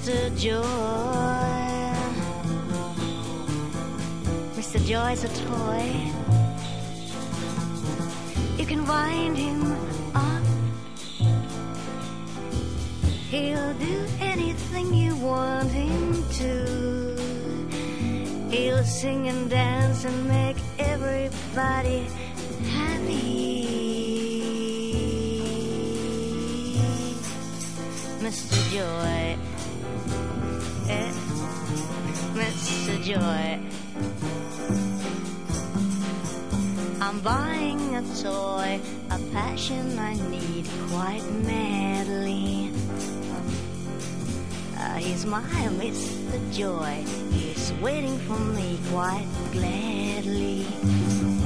Mr. Joy. Mr. Joy's a toy. You can wind him up. He'll do anything you want him to. He'll sing and dance and make everybody happy. Mr. Joy, Mr. Joy. I'm buying a toy, a passion I need quite madly. He's my Mr. Joy, he's waiting for me quite gladly.